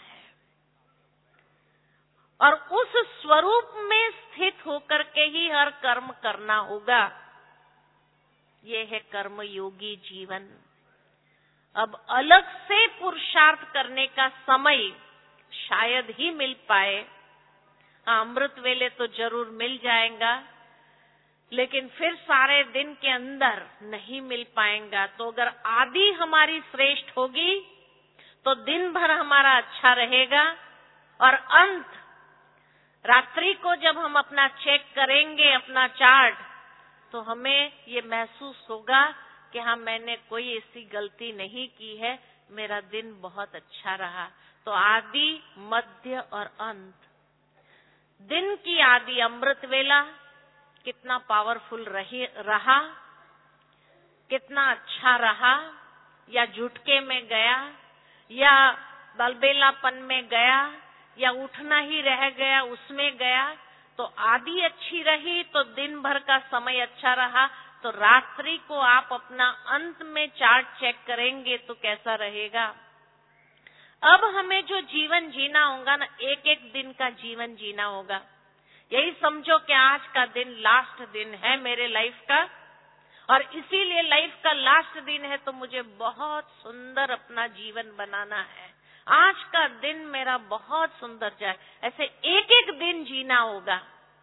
और उस स्वरूप में स्थित होकर के ही हर कर्म करना होगा। ये है कर्मयोगी जीवन। अब अलग से पुरुषार्थ करने का समय शायद ही मिल पाए। हाँ, अमृत वेले तो जरूर मिल जाएगा, लेकिन फिर सारे दिन के अंदर नहीं मिल पाएगा। तो अगर आदि हमारी श्रेष्ठ होगी तो दिन भर हमारा अच्छा रहेगा और अंत रात्रि को जब हम अपना चेक करेंगे अपना चार्ट, तो हमें ये महसूस होगा कि हाँ मैंने कोई ऐसी गलती नहीं की है, मेरा दिन बहुत अच्छा रहा। तो आदि मध्य और अंत, दिन की आदि अमृत वेला कितना पावरफुल रहा, कितना अच्छा रहा, या झुटके में गया या बलबेलापन में गया या उठना ही रह गया उसमें गया। तो आदि अच्छी रही तो दिन भर का समय अच्छा रहा, तो रात्रि को आप अपना अंत में चार्ट चेक करेंगे तो कैसा रहेगा। अब हमें जो जीवन जीना होगा ना, एक एक दिन का जीवन जीना होगा। यही समझो कि आज का दिन लास्ट दिन है मेरे लाइफ का और इसीलिए लाइफ का लास्ट दिन है तो मुझे बहुत सुंदर अपना जीवन बनाना है। आज का दिन मेरा बहुत सुंदर जाए, ऐसे एक एक दिन जीना होगा।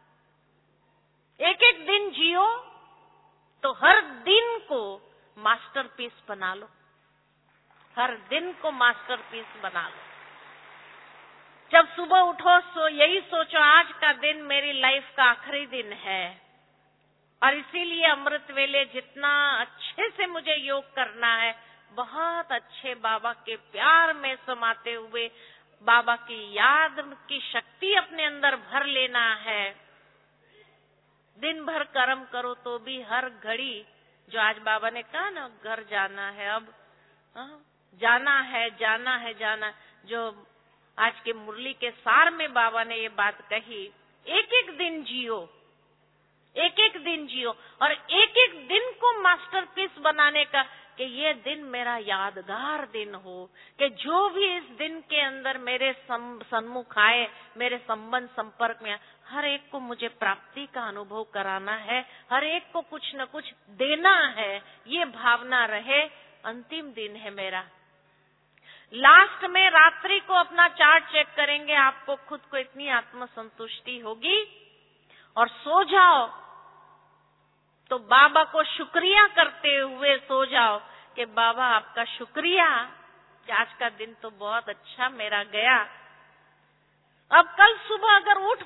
एक एक दिन जियो तो हर दिन को मास्टरपीस बना लो, हर दिन को मास्टरपीस बना लो। जब सुबह उठो यही सोचो आज का दिन मेरी लाइफ का आखिरी दिन है और इसीलिए अमृत वेले जितना अच्छे से मुझे योग करना है, बहुत अच्छे बाबा के प्यार में समाते हुए बाबा की याद की शक्ति अपने अंदर भर लेना है। दिन भर कर्म करो तो भी हर घड़ी, जो आज बाबा ने कहा ना घर जाना है, अब जाना है जाना है जाना, जो आज के मुरली के सार में बाबा ने ये बात कही, एक एक दिन जियो, एक एक दिन जियो और एक एक दिन को मास्टरपीस बनाने का कि ये दिन मेरा यादगार दिन हो, कि जो भी इस दिन के अंदर मेरे सन्मुख आए, मेरे संबंध संपर्क में, हर एक को मुझे प्राप्ति का अनुभव कराना है, हर एक को कुछ न कुछ देना है, ये भावना रहे। अंतिम दिन है मेरा। लास्ट में रात्रि को अपना चार्ट चेक करेंगे, आपको खुद को इतनी आत्मसंतुष्टि होगी और सो जाओ तो बाबा को शुक्रिया करते हुए सो जाओ कि बाबा आपका शुक्रिया कि आज का दिन तो बहुत अच्छा मेरा गया। अब कल सुबह अगर उठ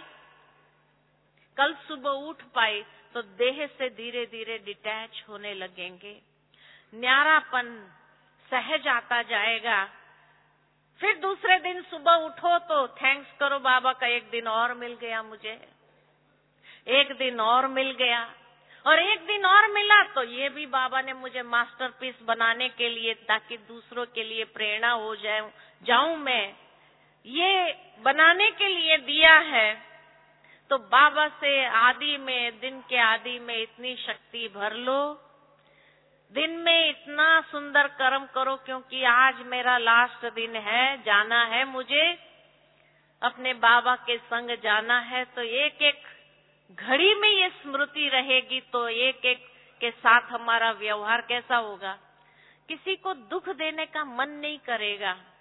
पाई तो देह से धीरे धीरे डिटैच होने लगेंगे, न्यारापन सहज आता जाएगा। फिर दूसरे दिन सुबह उठो तो थैंक्स करो बाबा का, एक दिन और मिल गया मुझे, एक दिन और मिल गया और एक दिन और मिला तो ये भी बाबा ने मुझे मास्टरपीस बनाने के लिए, ताकि दूसरों के लिए प्रेरणा हो जाऊं मैं, ये बनाने के लिए दिया है। तो बाबा से आदि में, दिन के आदि में इतनी शक्ति भर लो, दिन में इतना सुंदर कर्म करो, क्योंकि आज मेरा लास्ट दिन है, जाना है मुझे अपने बाबा के संग जाना है। तो एक एक घड़ी में ये स्मृति रहेगी तो एक एक के साथ हमारा व्यवहार कैसा होगा। किसी को दुख देने का मन नहीं करेगा,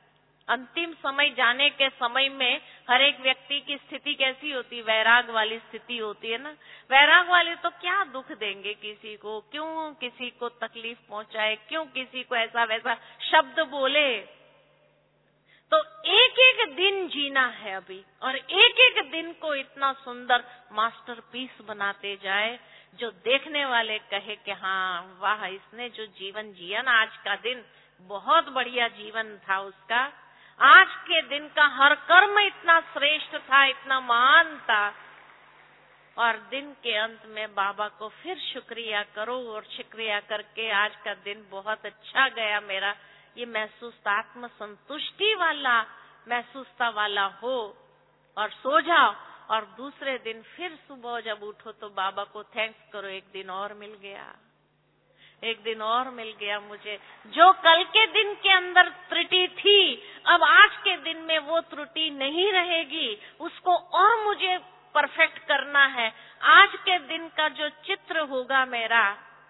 अंतिम समय जाने के समय में हर एक व्यक्ति की स्थिति कैसी होती, वैराग वाली स्थिति होती है ना। वैराग वाले तो क्या दुख देंगे किसी को, क्यों किसी को तकलीफ पहुंचाए, क्यों किसी को ऐसा वैसा शब्द बोले। तो एक एक दिन जीना है अभी, और एक एक दिन को इतना सुंदर मास्टरपीस बनाते जाए, जो देखने वाले कहे कि हाँ वाह, इसने जो जीवन जिया ना, आज का दिन बहुत बढ़िया जीवन था उसका, आज के दिन का हर कर्म इतना श्रेष्ठ था, इतना महान था। और दिन के अंत में बाबा को फिर शुक्रिया करो, और शुक्रिया करके आज का दिन बहुत अच्छा गया मेरा, ये महसूस आत्म संतुष्टि वाला महसूसता वाला हो, और सो जाओ। और दूसरे दिन फिर सुबह जब उठो तो बाबा को थैंक्स करो, एक दिन और मिल गया, एक दिन और मिल गया मुझे। जो कल के दिन के अंदर त्रुटि थी, अब आज के दिन में वो त्रुटि नहीं रहेगी, उसको और मुझे परफेक्ट करना है। आज के दिन का जो चित्र होगा मेरा,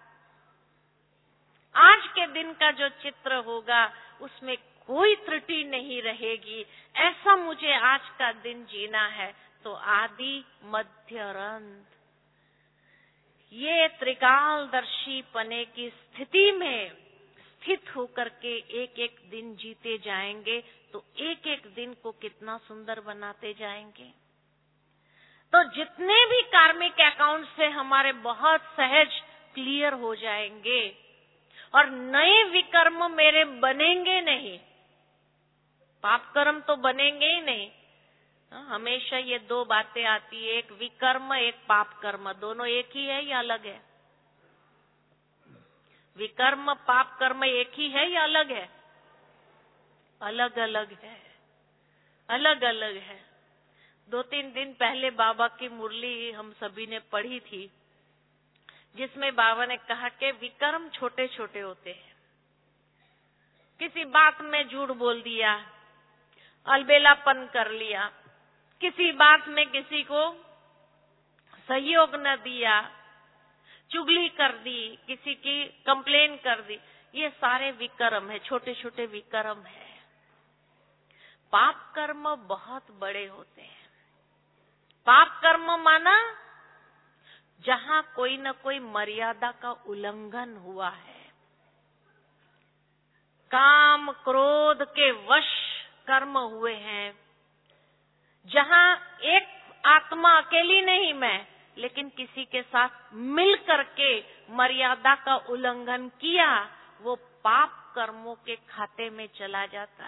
आज के दिन का जो चित्र होगा, उसमें कोई त्रुटि नहीं रहेगी, ऐसा मुझे आज का दिन जीना है। तो आदि मध्य और अंत, ये त्रिकालदर्शी पने की स्थिति में स्थित होकर के एक एक दिन जीते जाएंगे, तो एक एक दिन को कितना सुंदर बनाते जाएंगे। तो जितने भी कार्मिक अकाउंट से हमारे बहुत सहज क्लियर हो जाएंगे, और नए विकर्म मेरे बनेंगे नहीं, पाप कर्म तो बनेंगे ही नहीं। हमेशा ये दो बातें आती है, एक विकर्म एक पाप कर्म, दोनों एक ही है या अलग है? विकर्म पाप कर्म एक ही है या अलग है? अलग अलग है, अलग अलग है। 2-3 दिन पहले बाबा की मुरली हम सभी ने पढ़ी थी, जिसमें बाबा ने कहा कि विकर्म छोटे छोटे होते हैं। किसी बात में झूठ बोल दिया, अलबेलापन कर लिया, किसी बात में किसी को सहयोग न दिया, चुगली कर दी, किसी की कंप्लेन कर दी, ये सारे विकर्म है, छोटे छोटे विकर्म है। पाप कर्म बहुत बड़े होते हैं। पाप कर्म माना जहां कोई न कोई मर्यादा का उल्लंघन हुआ है, काम क्रोध के वश कर्म हुए हैं, जहां एक आत्मा अकेली नहीं मैं, लेकिन किसी के साथ मिल करके मर्यादा का उल्लंघन किया, वो पाप कर्मों के खाते में चला जाता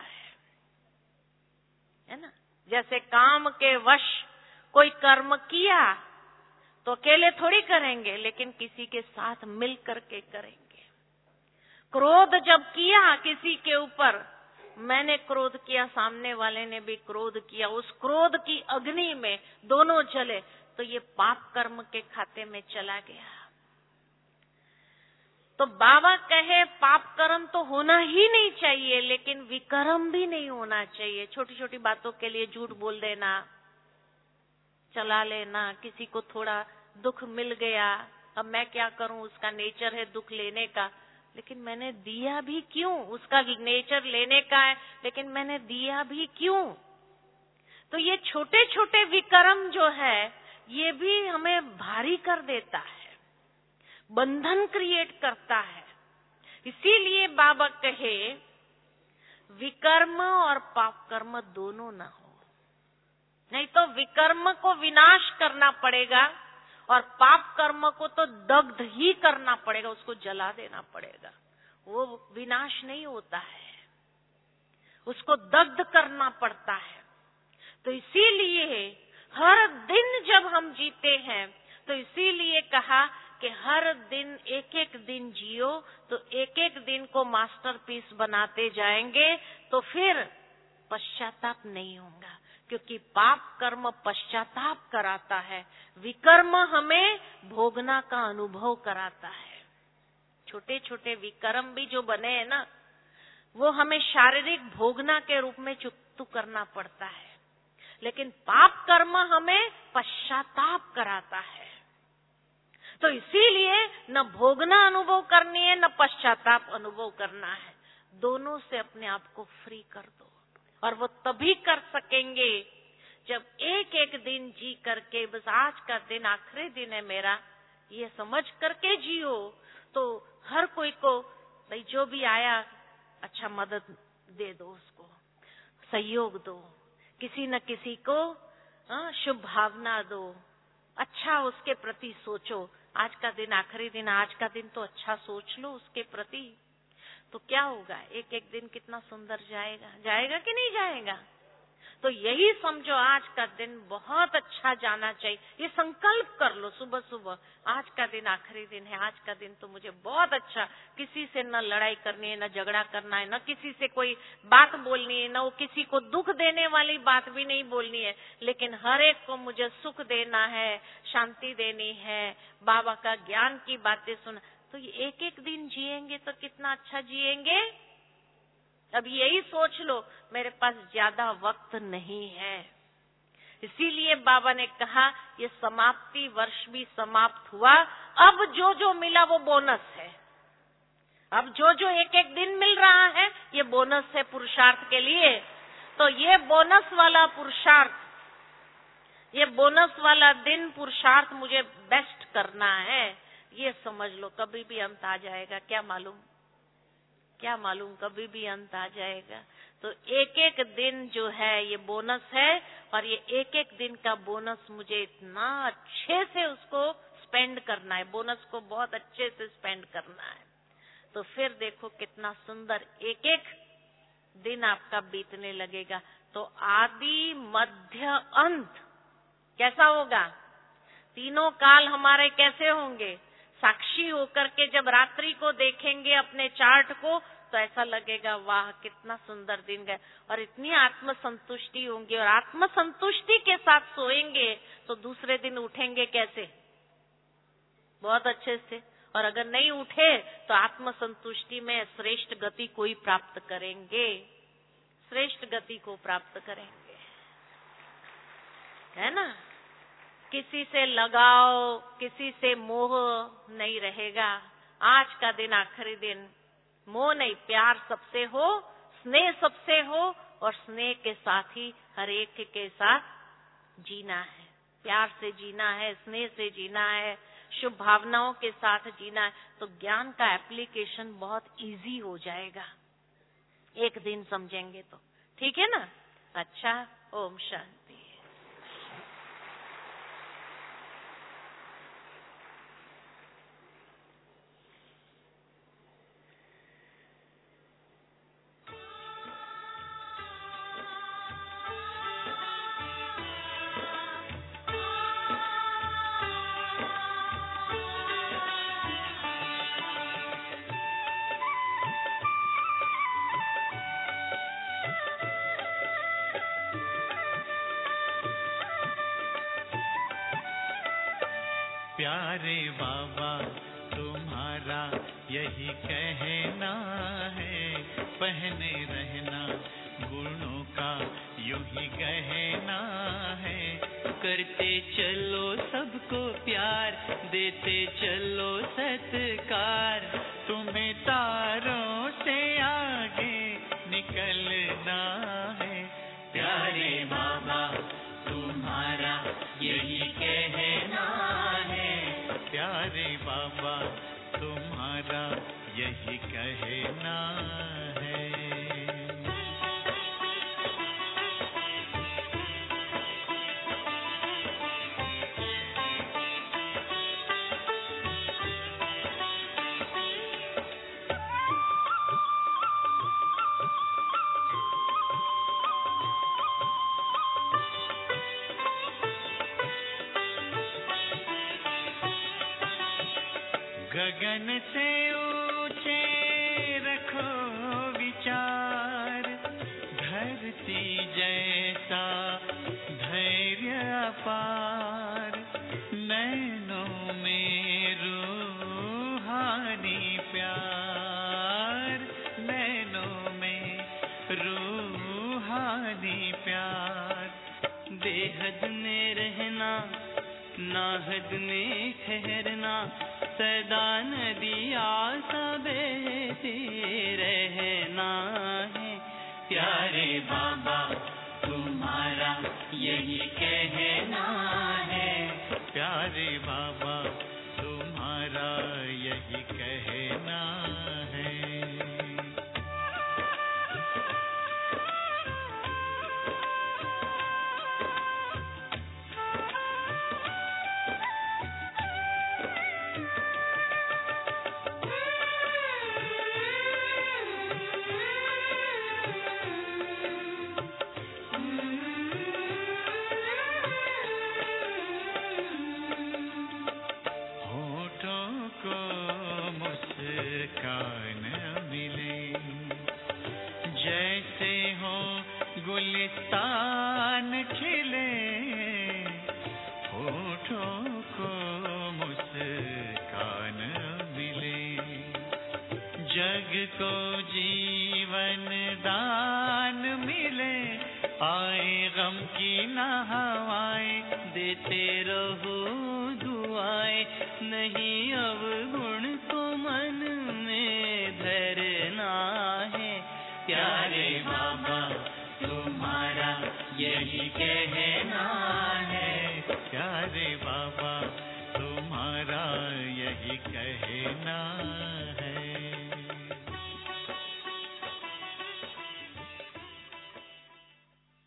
है ना। जैसे काम के वश कोई कर्म किया तो अकेले थोड़ी करेंगे, लेकिन किसी के साथ मिल करके करेंगे। क्रोध जब किया किसी के ऊपर, मैंने क्रोध किया, सामने वाले ने भी क्रोध किया, उस क्रोध की अग्नि में दोनों जले, तो ये पाप कर्म के खाते में चला गया। तो बाबा कहे पाप कर्म तो होना ही नहीं चाहिए, लेकिन विकर्म भी नहीं होना चाहिए। छोटी छोटी बातों के लिए झूठ बोल देना, चला लेना, किसी को थोड़ा दुख मिल गया, अब मैं क्या करूं, उसका नेचर है दुख लेने का, लेकिन मैंने दिया भी क्यों? उसका नेचर लेने का है, लेकिन मैंने दिया भी क्यों? तो ये छोटे छोटे विकर्म जो है, ये भी हमें भारी कर देता है, बंधन क्रिएट करता है। इसीलिए बाबा कहे विकर्म और पाप कर्म दोनों ना हो, नहीं तो विकर्म को विनाश करना पड़ेगा और पाप कर्म को तो दग्ध ही करना पड़ेगा, उसको जला देना पड़ेगा। वो विनाश नहीं होता है, उसको दग्ध करना पड़ता है। तो इसीलिए हर दिन जब हम जीते हैं, तो इसीलिए कहा कि हर दिन एक एक दिन जियो, तो एक एक दिन को मास्टरपीस बनाते जाएंगे, तो फिर पश्चाताप नहीं होगा, क्योंकि पाप कर्म पश्चाताप कराता है, विकर्म हमें भोगना का अनुभव कराता है। छोटे छोटे विकर्म भी जो बने हैं ना, वो हमें शारीरिक भोगना के रूप में चुकतू करना पड़ता है, लेकिन पाप कर्म हमें पश्चाताप कराता है। तो इसीलिए न भोगना अनुभव करनी है, न पश्चाताप अनुभव करना है, दोनों से अपने आप को फ्री कर दो। और वो तभी कर सकेंगे जब एक एक दिन जी करके, बस आज का दिन आखिरी दिन है मेरा, ये समझ करके जियो। तो हर कोई को भाई जो भी आया अच्छा मदद दे दो, उसको सहयोग दो, किसी न किसी को शुभ भावना दो, अच्छा उसके प्रति सोचो। आज का दिन आखिरी दिन, आज का दिन तो अच्छा सोच लो उसके प्रति, तो क्या होगा, एक एक दिन कितना सुंदर जाएगा, जाएगा कि नहीं जाएगा। तो यही समझो आज का दिन बहुत अच्छा जाना चाहिए। ये संकल्प कर लो सुबह सुबह, आज का दिन आखिरी दिन है, आज का दिन तो मुझे बहुत अच्छा, किसी से न लड़ाई करनी है, न झगड़ा करना है, न किसी से कोई बात बोलनी है, न वो किसी को दुख देने वाली बात भी नहीं बोलनी है, लेकिन हर एक को मुझे सुख देना है, शांति देनी है, बाबा का ज्ञान की बातें सुन। तो ये एक एक दिन जिएंगे तो कितना अच्छा जिएंगे। अब यही सोच लो, मेरे पास ज्यादा वक्त नहीं है, इसीलिए बाबा ने कहा ये समाप्ति वर्ष भी समाप्त हुआ, अब जो जो मिला वो बोनस है। अब जो जो एक एक दिन मिल रहा है ये बोनस है पुरुषार्थ के लिए। तो ये बोनस वाला पुरुषार्थ, ये बोनस वाला दिन पुरुषार्थ मुझे बेस्ट करना है, ये समझ लो। कभी भी अंत आ जाएगा, क्या मालूम, क्या मालूम, कभी भी अंत आ जाएगा। तो एक एक दिन जो है ये बोनस है, और ये एक एक दिन का बोनस मुझे इतना अच्छे से उसको स्पेंड करना है, बोनस को बहुत अच्छे से स्पेंड करना है। तो फिर देखो कितना सुंदर एक एक दिन आपका बीतने लगेगा। तो आदि मध्य अंत कैसा होगा, तीनों काल हमारे कैसे होंगे। साक्षी होकर के जब रात्रि को देखेंगे अपने चार्ट को, तो ऐसा लगेगा वाह कितना सुंदर दिन गए, और इतनी आत्म संतुष्टि होंगी। और आत्म संतुष्टि के साथ सोएंगे तो दूसरे दिन उठेंगे कैसे, बहुत अच्छे से। और अगर नहीं उठे तो आत्म संतुष्टि में श्रेष्ठ गति को ही प्राप्त करेंगे, श्रेष्ठ गति को प्राप्त करेंगे, है ना। किसी से लगाव, किसी से मोह नहीं रहेगा। आज का दिन आखिरी दिन, मोह नहीं, प्यार सबसे हो, स्नेह सबसे हो, और स्नेह के साथ ही हर एक के साथ जीना है, प्यार से जीना है, स्नेह से जीना है, शुभ भावनाओं के साथ जीना है। तो ज्ञान का एप्लीकेशन बहुत इजी हो जाएगा, एक दिन समझेंगे तो, ठीक है ना। अच्छा, ओम शांति। प्यारे बाबा तुम्हारा यही कहना है, पहने रहना गुणों का यूं ही गहना है। करते चलो सबको प्यार, देते चलो सत्कार, तुम्हें तारों से आगे निकलना है। प्यारे बाबा तुम्हारा यही कहना है, प्यारे बाबा तुम्हारा यही कहना है। गगन से ऊंचे रखो विचार, धरती जैसा धैर्य अपार, नैनों में रूहानी प्यार, नैनों में रूहानी प्यार। बेहद में रहना, नाहद में ठहरना, सदा नदिया सा बहते रहना है। प्यारे बाबा तुम्हारा यही कहना है, प्यारे बाबा तुम्हारा यही कहना है। जैसे हो गुलिस्तान खिले, होठों को मुस्कान मिले, जग को जीवन दान मिले, आए गम की न हवाएं, देते रहो दुआएं, नहीं अब गुण को मन में धरना है, प्यारे बाबा तुम्हारा यही कहना है, प्यारे बाबा तुम्हारा यही कहना